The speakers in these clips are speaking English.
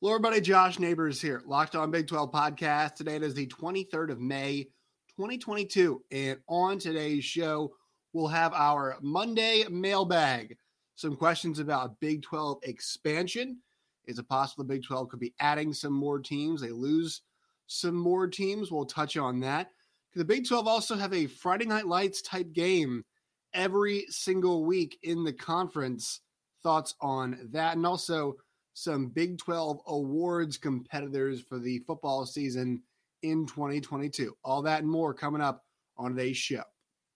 Hello, everybody. Josh Neighbors here. Locked On Big 12 podcast. Today it is the 23rd of May, 2022. And on today's show, we'll have our Monday mailbag. Some questions about Big 12 expansion. Is it possible the Big 12 could be adding some more teams? They lose some more teams. We'll touch on that. Could the Big 12 also have a Friday Night Lights type game every single week in the conference? Thoughts on that. And also some Big 12 awards competitors for the football season in 2022. All that and more coming up on today's show.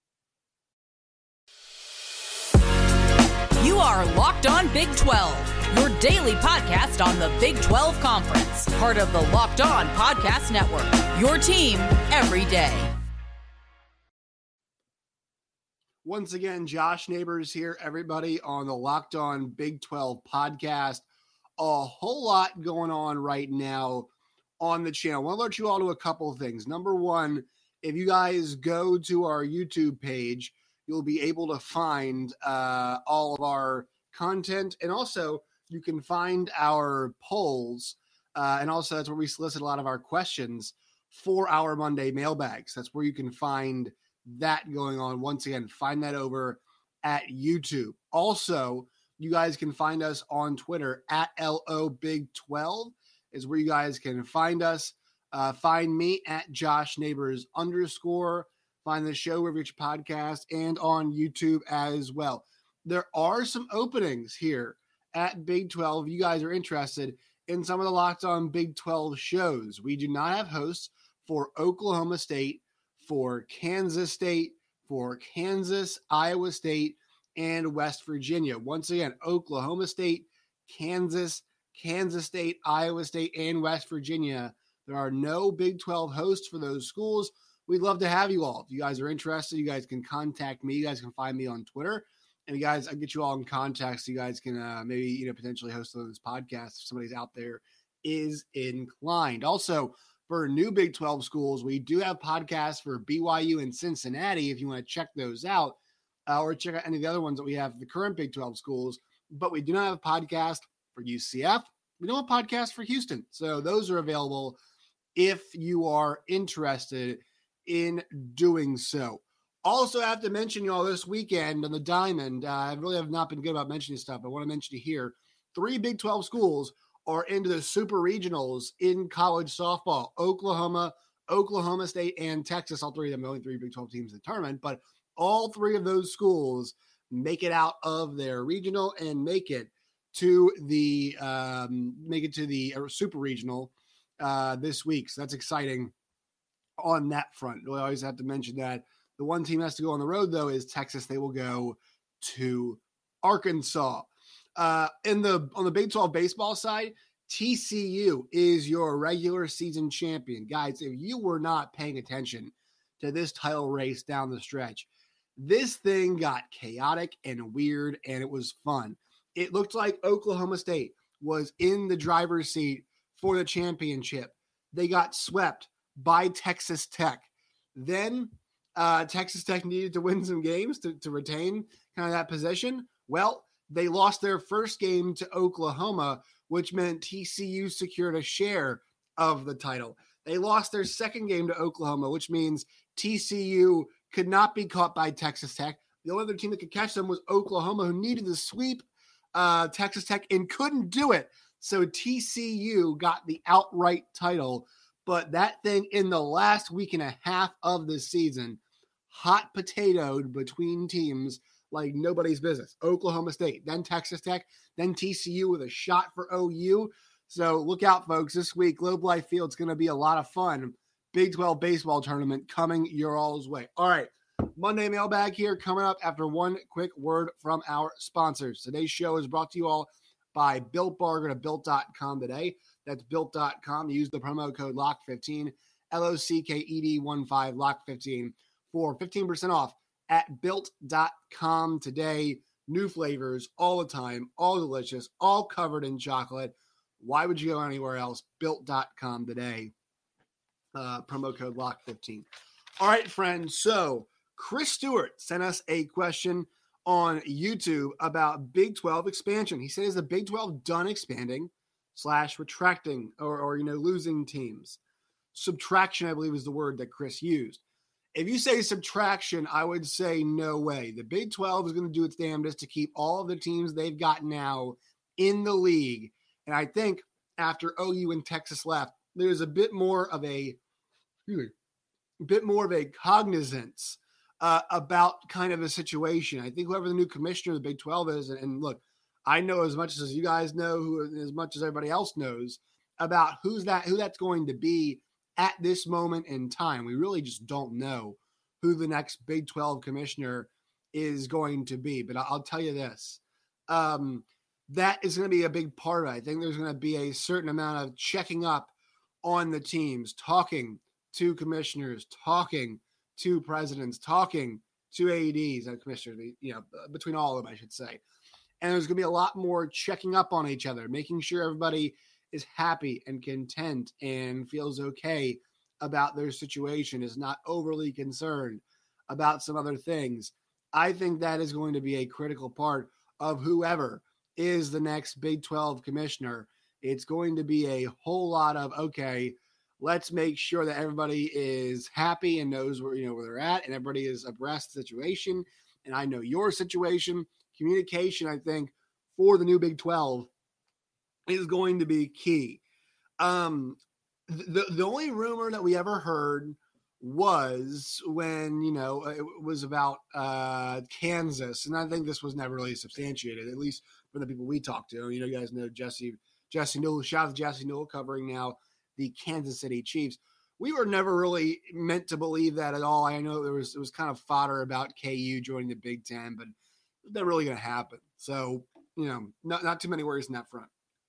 You are Locked On Big 12, your daily podcast on the Big 12 Conference, part of the Locked On Podcast Network, your team every day. Once again, Josh Neighbors here, everybody on the Locked On Big 12 podcast. A whole lot going on right now on the channel. I want to alert you all to a couple of things. Number one, if you guys go to our YouTube page, you'll be able to find all of our content. And also, you can find our polls. And also, that's where we solicit a lot of our questions for our Monday mailbags. That's where you can find that going on. Once again, find that over at YouTube. Also, you guys can find us on Twitter at LOBig12 is where you guys can find us. Find me at Josh Neighbors _. Find the show wherever you get your podcast and on YouTube as well. There are some openings here at Big 12. If you guys are interested in some of the Locked On Big 12 shows. We do not have hosts for Oklahoma State, for Kansas State, for Kansas, Iowa State, and West Virginia. Once again, Oklahoma State, Kansas, Kansas State, Iowa State, and West Virginia. There are no Big 12 hosts for those schools. We'd love to have you all. If you guys are interested, you guys can contact me. You guys can find me on Twitter. And you guys, I'll get you all in contact so you guys can maybe, potentially host one of those podcasts if somebody's out there is inclined. Also, for new Big 12 schools, we do have podcasts for BYU and Cincinnati if you want to check those out. Or check out any of the other ones that we have for the current Big 12 schools. But we do not have a podcast for UCF. We don't have a podcast for Houston. So those are available if you are interested in doing so. Also, I have to mention, y'all, this weekend on the Diamond, I really have not been good about mentioning stuff. I want to mention it here. 3 Big 12 schools are into the super regionals in college softball. Oklahoma, Oklahoma State, and Texas. All 3 of them, the only 3 Big 12 teams in the tournament. But all 3 of those schools make it out of their regional and make it to the super regional this week. So that's exciting on that front. We always have to mention that. The one team has to go on the road, though, is Texas. They will go to Arkansas. On the Big 12 baseball side, TCU is your regular season champion. Guys, if you were not paying attention to this title race down the stretch, this thing got chaotic and weird, and it was fun. It looked like Oklahoma State was in the driver's seat for the championship. They got swept by Texas Tech. Then Texas Tech needed to win some games to retain kind of that position. Well, they lost their first game to Oklahoma, which meant TCU secured a share of the title. They lost their second game to Oklahoma, which means TCU could not be caught by Texas Tech. The only other team that could catch them was Oklahoma, who needed to sweep Texas Tech and couldn't do it. So TCU got the outright title. But that thing in the last week and a half of the season, hot potatoed between teams like nobody's business. Oklahoma State, then Texas Tech, then TCU with a shot for OU. So look out, folks. This week, Globe Life Field's going to be a lot of fun. Big 12 baseball tournament coming your all's way. All right, Monday mailbag here coming up after one quick word from our sponsors. Today's show is brought to you all by Built Bar. Go to Built.com today. That's Built.com. Use the promo code LOCK15, LOCKED15, LOCK15 for 15% off at Built.com today. New flavors all the time, all delicious, all covered in chocolate. Why would you go anywhere else? Built.com today. Promo code LOCK15. All right, friends. So Chris Stewart sent us a question on YouTube about Big 12 expansion. He says, is the Big 12 done expanding? / retracting or losing teams. Subtraction, I believe, is the word that Chris used. If you say subtraction, I would say no way. The Big 12 is going to do its damnedest to keep all of the teams they've got now in the league. And I think after OU and Texas left, there's a bit more of a cognizance about kind of the situation. I think whoever the new commissioner of the Big 12 is, and look, I know as much as you guys know, as much as everybody else knows about who that's going to be at this moment in time. We really just don't know who the next Big 12 commissioner is going to be. But I'll tell you this, that is going to be a big part of it. I think there's going to be a certain amount of checking up on the teams, talking to commissioners, talking to presidents, talking to ADs and commissioners, between all of them, I should say. And there's going to be a lot more checking up on each other, making sure everybody is happy and content and feels okay about their situation, is not overly concerned about some other things. I think that is going to be a critical part of whoever is the next Big 12 commissioner. It's going to be a whole lot of, okay, let's make sure that everybody is happy and knows where they're at, and everybody is abreast of the situation. And I know your situation. Communication, I think, for the new Big 12 is going to be key. The only rumor that we ever heard was when, it was about Kansas. And I think this was never really substantiated, at least for the people we talked to. You guys know Jesse Newell. Shout out to Jesse Newell covering now the Kansas City Chiefs. We were never really meant to believe that at all. I know it was kind of fodder about KU joining the Big Ten, but it's not really going to happen. So, not too many worries in that front.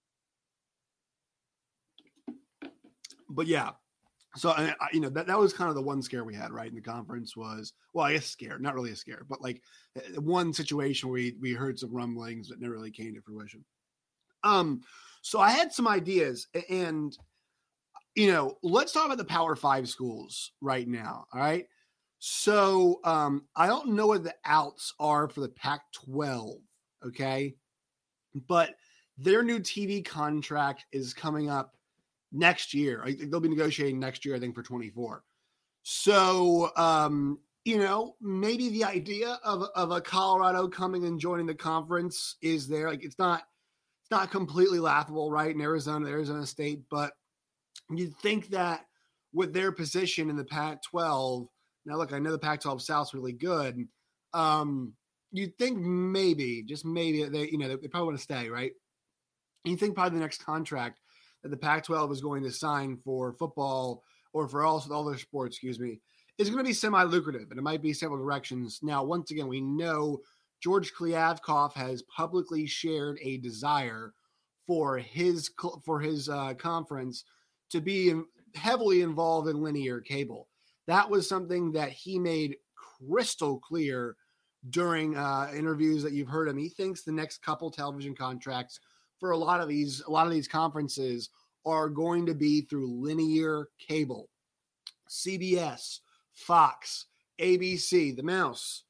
But yeah, so that was kind of the one scare we had, right, in the conference was, well, I guess scare, not really a scare, but like one situation where we heard some rumblings that never really came to fruition. So I had some ideas, and let's talk about the Power 5 schools right now. All right. So I don't know what the outs are for the Pac-12. Okay. But their new TV contract is coming up next year. I think they'll be negotiating next year, I think, for 24. So, maybe the idea of a Colorado coming and joining the conference is there. Like, it's not completely laughable, right? In Arizona State, but you'd think that with their position in the Pac-12, now look, I know the Pac-12 South's really good. You'd think maybe, just maybe, they probably want to stay, right? You think probably the next contract that the Pac-12 is going to sign for football or for all their sports, is going to be semi-lucrative, and it might be several directions. Now, once again, we know George Kliavkoff has publicly shared a desire for his conference to be heavily involved in linear cable. That was something that he made crystal clear during interviews that you've heard him. He thinks the next couple television contracts for a lot of these conferences are going to be through linear cable. CBS, Fox, ABC, the Mouse,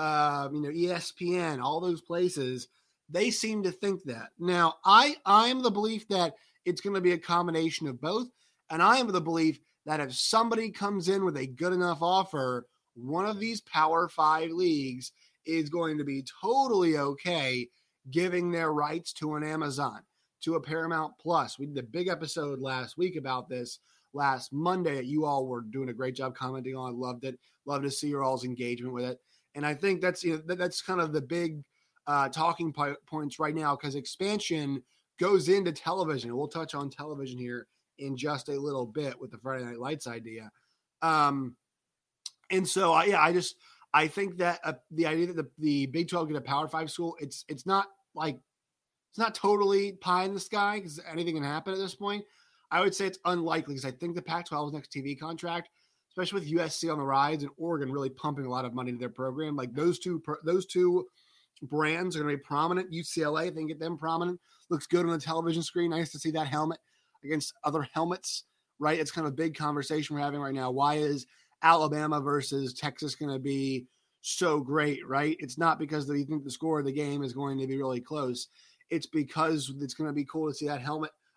ESPN, all those places, they seem to think that. Now, I'm the belief that it's going to be a combination of both, and I am the belief that if somebody comes in with a good enough offer, one of these Power 5 leagues is going to be totally okay giving their rights to an Amazon, to a Paramount Plus. We did a big episode last week about this last Monday that you all were doing a great job commenting on. Loved it. Love to see your all's engagement with it. And I think that's kind of the big talking points right now, because expansion goes into television. We'll touch on television here in just a little bit with the Friday Night Lights idea. And so, I think that the idea that the Big 12 get a Power 5 school, it's not totally pie in the sky, because anything can happen at this point. I would say it's unlikely, because I think the Pac-12's next TV contract, especially with USC on the rise and Oregon really pumping a lot of money into their program, like those two brands are going to be prominent. UCLA, if they can get them prominent, looks good on the television screen. Nice to see that helmet against other helmets, right? It's kind of a big conversation we're having right now. Why is Alabama versus Texas going to be so great, right? It's not because you think the score of the game is going to be really close. It's because it's going to be cool to see that helmet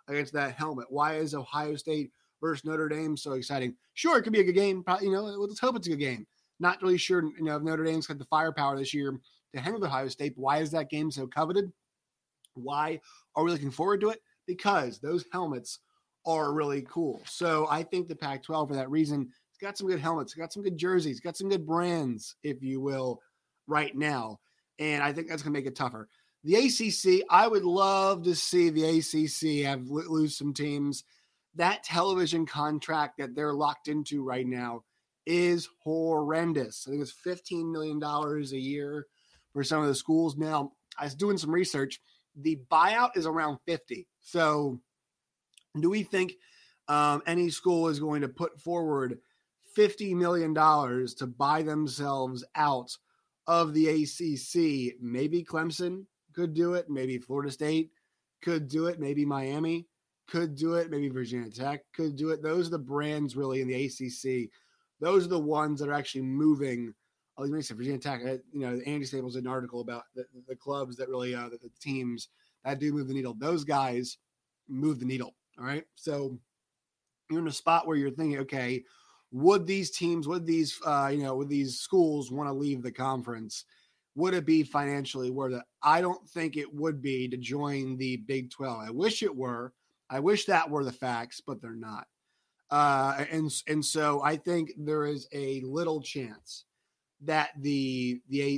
against that helmet? Why is Ohio State versus Notre Dame so exciting? Sure, it could be a good game. Probably, let's hope it's a good game. Not really sure, if Notre Dame's got the firepower this year to hang with Ohio State. But why is that game so coveted? Why are we looking forward to it? Because those helmets are really cool. So I think the Pac-12, for that reason, it's got some good helmets, it's got some good jerseys, got some good brands, if you will, right now. And I think that's going to make it tougher. The ACC, I would love to see the ACC lose some teams. That television contract that they're locked into right now is horrendous. I think it's $15 million a year for some of the schools. Now, I was doing some research. The buyout is around 50. So do we think any school is going to put forward $50 million to buy themselves out of the ACC? Maybe Clemson could do it. Maybe Florida State could do it. Maybe Miami could do it. Maybe Virginia Tech could do it. Those are the brands really in the ACC. Those are the ones that are actually moving. Let me say Virginia Tech. Andy Staples did an article about the clubs that really, the teams that do move the needle. Those guys move the needle. All right. So you're in a spot where you're thinking, okay, would these teams, would these schools want to leave the conference? Would it be financially worth it? I don't think it would be to join the Big 12. I wish it were. I wish that were the facts, but they're not. And so I think there is a little chance that the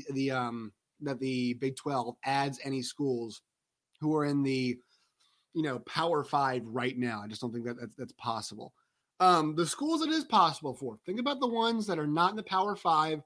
Big 12 adds any schools who are in the Power 5 right now. I just don't think that's possible. The schools it is possible for. Think about the ones that are not in the Power 5.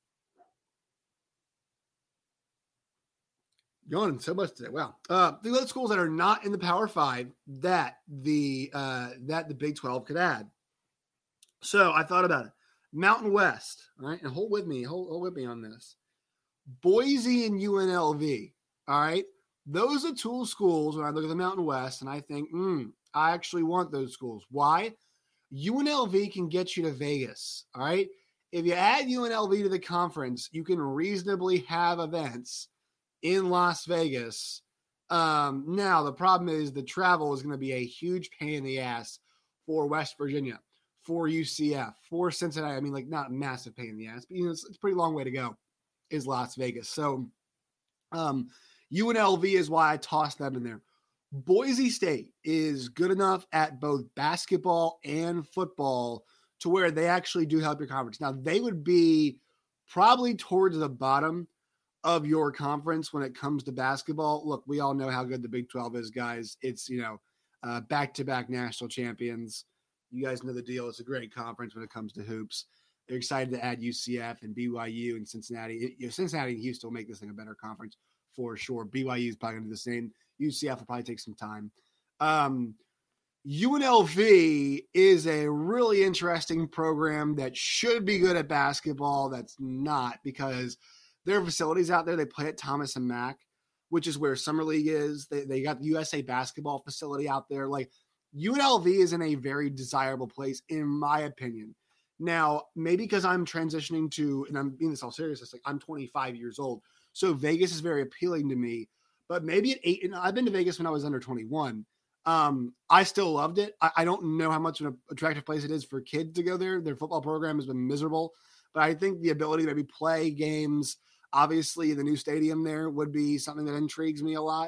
Going so much today. Wow. Think about the schools that are not in the Power 5 that the Big 12 could add. So I thought about it. Mountain West, all right, and hold with me on this. Boise and UNLV, all right. Those are two schools when I look at the Mountain West, and I think, I actually want those schools. Why? UNLV can get you to Vegas, all right. If you add UNLV to the conference, you can reasonably have events in Las Vegas. Now, the problem is the travel is going to be a huge pain in the ass for West Virginia, for UCF, for Cincinnati. I mean, like, not a massive pain in the ass, but it's a pretty long way to go, is Las Vegas. So UNLV is why I tossed them in there. Boise State is good enough at both basketball and football to where they actually do help your conference. Now, they would be probably towards the bottom of your conference when it comes to basketball. Look, we all know how good the Big 12 is, guys. It's, back-to-back national champions. You guys know the deal. It's a great conference when it comes to hoops. They're excited to add UCF and BYU and Cincinnati. Cincinnati and Houston will make this thing a better conference for sure. BYU is probably going to do the same. UCF will probably take some time. UNLV is a really interesting program that should be good at basketball. That's not, because there are facilities out there. They play at Thomas and Mack, which is where Summer League is. They got the USA basketball facility out there. Like, UNLV is in a very desirable place, in my opinion. Now, maybe because I'm transitioning to, and I'm being this all serious, it's like I'm 25 years old. So Vegas is very appealing to me. But maybe at 8, and I've been to Vegas when I was under 21. I still loved it. I don't know how much of an attractive place it is for kids to go there. Their football program has been miserable. But I think the ability to maybe play games, obviously the new stadium there would be something that intrigues me a lot.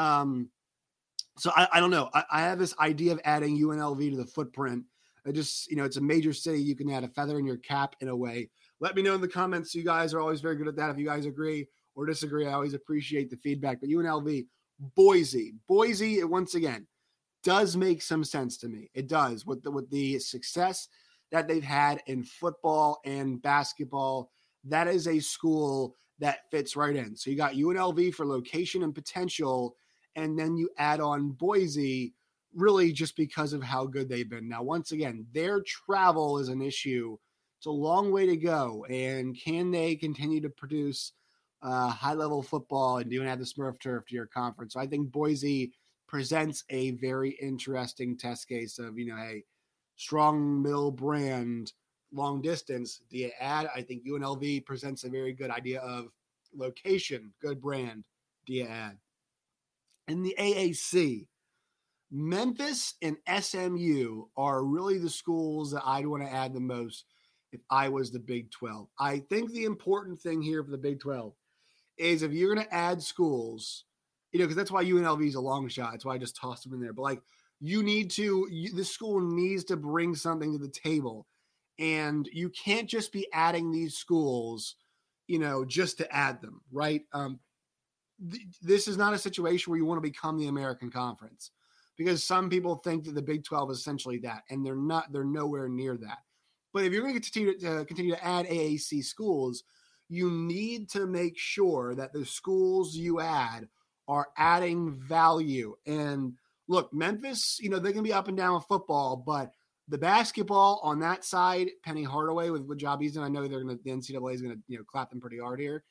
So I don't know. I have this idea of adding UNLV to the footprint. It's a major city. You can add a feather in your cap in a way. Let me know in the comments. You guys are always very good at that. If you guys agree or disagree, I always appreciate the feedback. But UNLV, Boise, once again, does make some sense to me. It does with the success that they've had in football and basketball. That is a school that fits right in. So you got UNLV for location and potential, and then you add on Boise really just because of how good they've been. Now, once again, their travel is an issue. It's a long way to go. And can they continue to produce high-level football and even add the Smurf turf to your conference? So I think Boise presents a very interesting test case of, hey, strong middle brand, long distance. Do you add? I think UNLV presents a very good idea of location, good brand. Do you add? In the AAC, Memphis and SMU are really the schools that I'd want to add the most if I was the Big 12. I think the important thing here for the Big 12 is if you're going to add schools, because that's why UNLV is a long shot. That's why I just tossed them in there. But like, this school needs to bring something to the table. And you can't just be adding these schools, just to add them, right? This is not a situation where you want to become the American Conference, because some people think that the Big 12 is essentially that, and they're not. They're nowhere near that. But if you're going to continue to add AAC schools, you need to make sure that the schools you add are adding value. And look, Memphis, they can be up and down with football, but the basketball on that side, Penny Hardaway with what job he's done, I know the NCAA is going to clap them pretty hard here.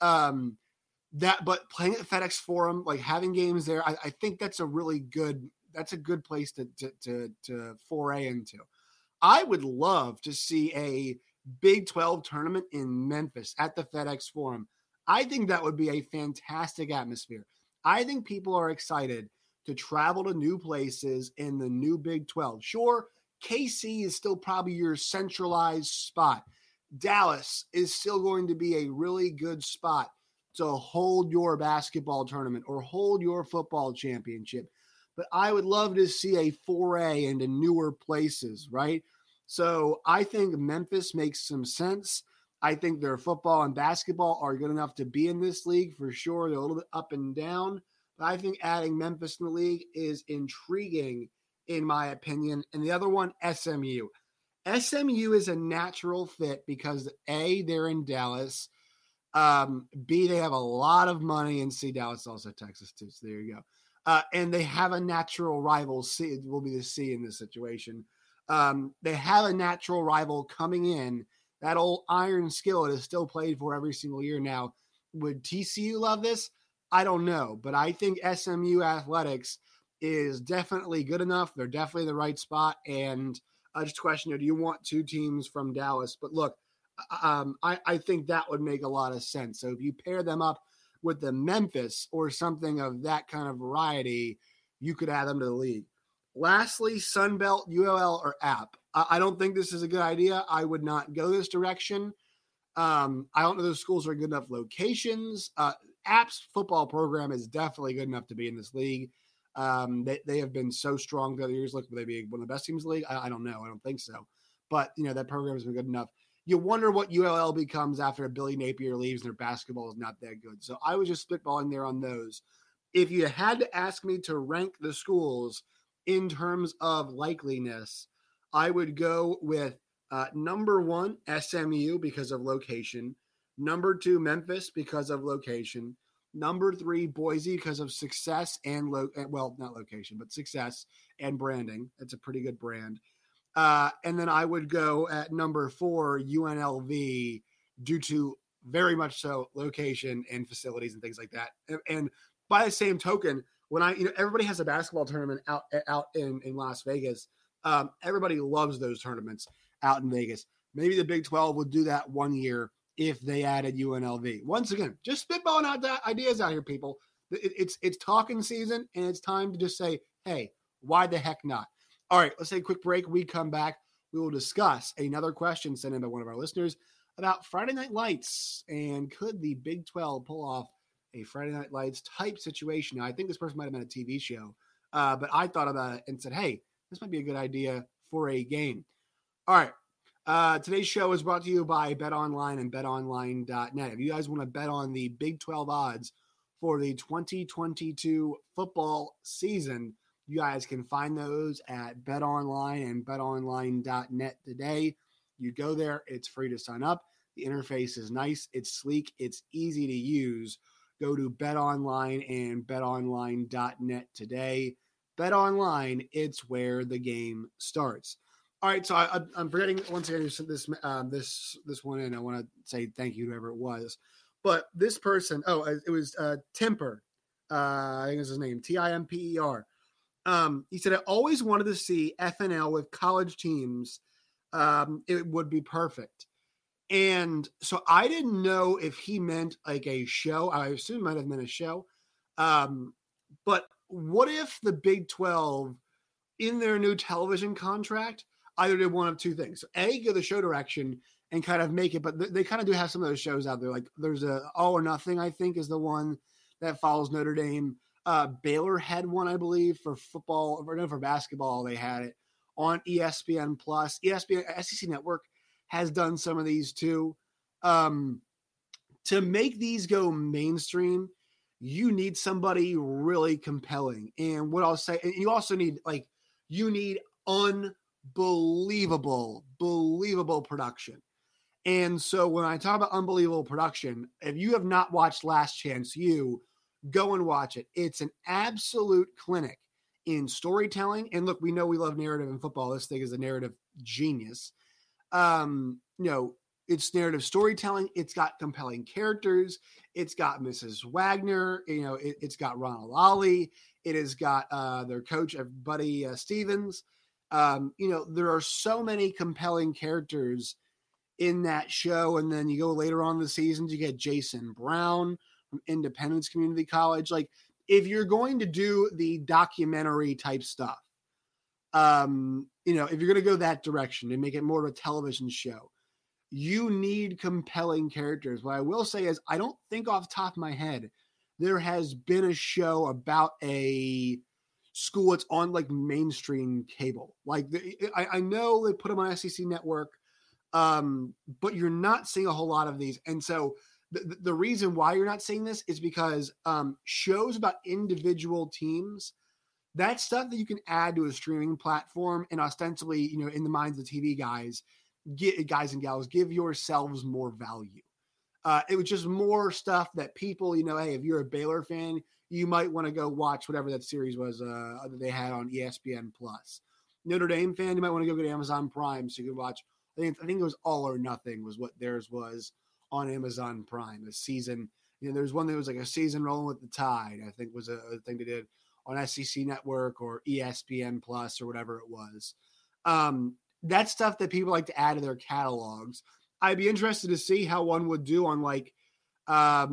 But playing at the FedEx Forum, like having games there, I think that's a good place to foray into. I would love to see a Big 12 tournament in Memphis at the FedEx Forum. I think that would be a fantastic atmosphere. I think people are excited to travel to new places in the new Big 12. Sure, KC is still probably your centralized spot. Dallas is still going to be a really good spot to hold your basketball tournament or hold your football championship. But I would love to see a foray into newer places, right? So I think Memphis makes some sense. I think their football and basketball are good enough to be in this league for sure. They're a little bit up and down. But I think adding Memphis in the league is intriguing, in my opinion. And the other one, SMU. SMU is a natural fit because A, they're in Dallas. B, they have a lot of money, and C, Dallas also Texas too. So there you go. And they have a natural rival. C, it will be the C in this situation. They have a natural rival coming in. That old iron skillet is still played for every single year now. Would TCU love this? I don't know, but I think SMU athletics is definitely good enough. They're definitely the right spot. And just a question, do you want two teams from Dallas? But look, I think that would make a lot of sense. So if you pair them up with the Memphis or something of that kind of variety, you could add them to the league. Lastly, Sunbelt, ULL, or App. I don't think this is a good idea. I would not go this direction. I don't know those schools are good enough locations. App's football program is definitely good enough to be in this league. They have been so strong the other years. Look, will they be one of the best teams in the league? I don't know. I don't think so. But, that program has been good enough. You wonder what ULL becomes after Billy Napier leaves and their basketball is not that good. So I was just spitballing there on those. If you had to ask me to rank the schools in terms of likeliness, I would go with number 1, SMU because of location. Number 2, Memphis because of location. Number 3, Boise because of success and not location, but success and branding. That's a pretty good brand. And then I would go at number 4, UNLV, due to very much so location and facilities and things like that. And by the same token, when everybody has a basketball tournament out in Las Vegas, everybody loves those tournaments out in Vegas. Maybe the Big 12 would do that one year if they added UNLV. Once again, just spitballing out that ideas out here, people. It's talking season, and it's time to just say, hey, why the heck not? All right, let's take a quick break. We come back. We will discuss another question sent in by one of our listeners about Friday Night Lights, and could the Big 12 pull off a Friday Night Lights type situation? Now, I think this person might have been a TV show, but I thought about it and said, hey, this might be a good idea for a game. All right, today's show is brought to you by BetOnline and BetOnline.net. If you guys want to bet on the Big 12 odds for the 2022 football season, you guys can find those at BetOnline and BetOnline.net today. You go there, it's free to sign up. The interface is nice, it's sleek, it's easy to use. Go to BetOnline and BetOnline.net today. BetOnline, it's where the game starts. All right, so I'm forgetting once again this one in. I want to say thank you to whoever it was, but this person, it was Timper. I think is his name, Timper. He said, I always wanted to see FNL with college teams. It would be perfect. And so I didn't know if he meant like a show. I assume it might have meant a show. But what if the Big 12 in their new television contract either did one of two things? So A, go the show direction and kind of make it, but they kind of do have some of those shows out there. Like there's a All or Nothing, I think, is the one that follows Notre Dame. Baylor had one, I believe, for football, or no, for basketball. They had it on ESPN Plus. ESPN SEC Network has done some of these too. To make these go mainstream, you need somebody really compelling. And what I'll say, and you also need unbelievable production. And so when I talk about unbelievable production, if you have not watched Last Chance U, go and watch it. It's an absolute clinic in storytelling. And look, we know we love narrative in football. This thing is a narrative genius. It's narrative storytelling. It's got compelling characters. It's got Mrs. Wagner. It's got Ronald Ollie. It has got their coach, Buddy Stevens. There are so many compelling characters in that show. And then you go later on in the seasons, you get Jason Brown from Independence Community College. Like, if you're going to do the documentary type stuff, if you're going to go that direction and make it more of a television show, you need compelling characters. What I will say is, I don't think off the top of my head there has been a show about a school that's on like mainstream cable. Like I know they put them on SEC Network, but you're not seeing a whole lot of these. And so the reason why you're not seeing this is because shows about individual teams, that's stuff that you can add to a streaming platform, and ostensibly, in the minds of TV guys and gals, give yourselves more value. It was just more stuff that people, hey, if you're a Baylor fan, you might want to go watch whatever that series was that they had on ESPN Plus. Notre Dame fan, you might want to go get Amazon Prime so you can watch. I think it was All or Nothing was what theirs was on Amazon Prime. A season, there's one that was like a season rolling with the tide, I think was a thing they did on SEC Network or ESPN Plus or whatever it was. That's stuff that people like to add to their catalogs. I'd be interested to see how one would do on like, a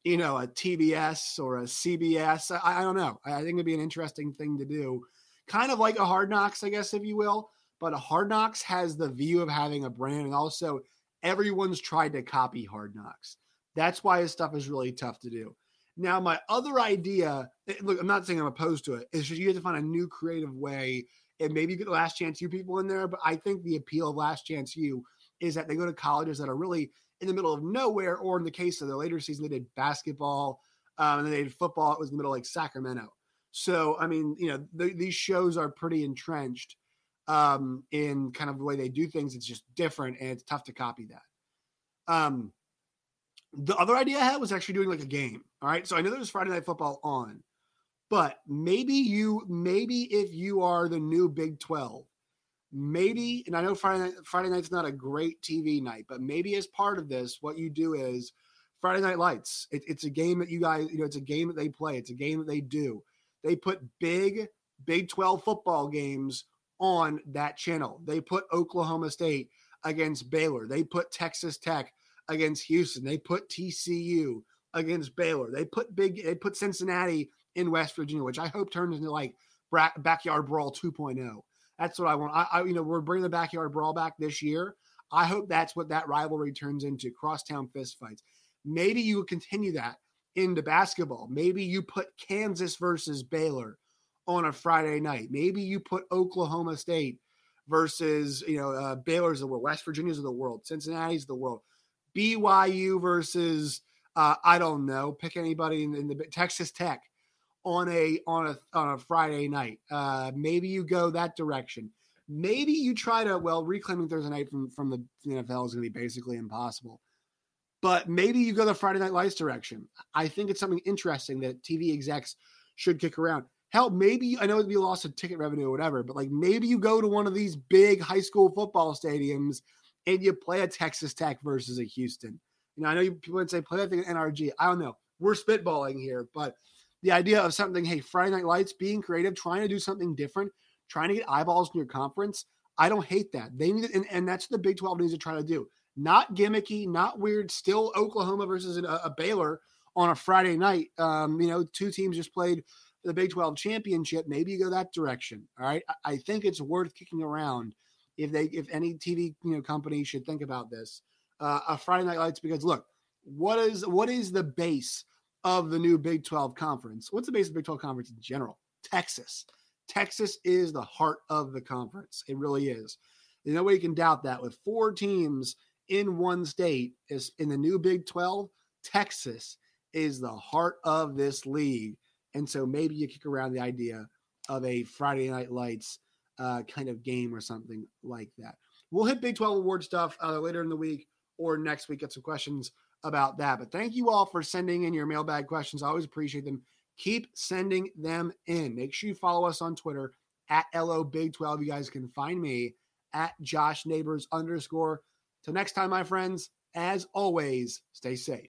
TBS or a CBS. I don't know. I think it'd be an interesting thing to do. Kind of like a Hard Knocks, I guess, if you will. But a Hard Knocks has the view of having a brand, and also everyone's tried to copy Hard Knocks. That's why his stuff is really tough to do. Now, my other idea, look, I'm not saying I'm opposed to it. It's just you have to find a new creative way, and maybe you get the Last Chance U people in there. But I think the appeal of Last Chance U is that they go to colleges that are really in the middle of nowhere, or in the case of the later season, they did basketball, and then they did football. It was in the middle of like Sacramento. So, I mean, these shows are pretty entrenched in kind of the way they do things. It's just different, and it's tough to copy that. The other idea I had was actually doing like a game. All right. So I know there's Friday Night Football on, but maybe if you are the new Big 12, maybe, and I know Friday night's not a great TV night, but maybe as part of this, what you do is Friday Night Lights. It's a game that you guys, it's a game that they play. It's a game that they do. They put big Big 12 football games on that channel. They put Oklahoma State against Baylor. They put Texas Tech against Houston. They put TCU against Baylor. They put Cincinnati in West Virginia, which I hope turns into like Backyard Brawl 2.0. That's what I want. We're bringing the Backyard Brawl back this year. I hope that's what that rivalry turns into, crosstown fistfights. Maybe you would continue that into basketball. Maybe you put Kansas versus Baylor on a Friday night. Maybe you put Oklahoma State versus, Baylor's of the world, West Virginia's of the world, Cincinnati's of the world, BYU versus, I don't know, pick anybody in the Texas Tech on a Friday night. Maybe you go that direction. Maybe you try to, reclaiming Thursday night from the NFL is going to be basically impossible. But maybe you go the Friday Night Lights direction. I think it's something interesting that TV execs should kick around. Hell, maybe, I know it'd be a loss of ticket revenue or whatever, but like maybe you go to one of these big high school football stadiums and you play a Texas Tech versus a Houston. I know people would say play that thing at NRG. I don't know. We're spitballing here, but the idea of something, hey, Friday Night Lights, being creative, trying to do something different, trying to get eyeballs in your conference, I don't hate that. They need it, and that's what the Big 12 needs to try to do. Not gimmicky, not weird, still Oklahoma versus a Baylor on a Friday night. Two teams just played for the Big 12 championship, maybe you go that direction. All right. I think it's worth kicking around if any TV company should think about this. A Friday Night Lights, because look, what is the base of the new Big 12 conference? What's the base of the Big 12 conference in general? Texas. Texas is the heart of the conference. It really is. There's no way you can doubt that. With 4 teams in one state is in the new Big 12, Texas is the heart of this league. And so maybe you kick around the idea of a Friday Night Lights kind of game or something like that. We'll hit Big 12 award stuff later in the week or next week. Get some questions about that. But thank you all for sending in your mailbag questions. I always appreciate them. Keep sending them in. Make sure you follow us on Twitter at LO Big 12. You guys can find me at Josh Neighbors _. Till next time, my friends, as always, stay safe.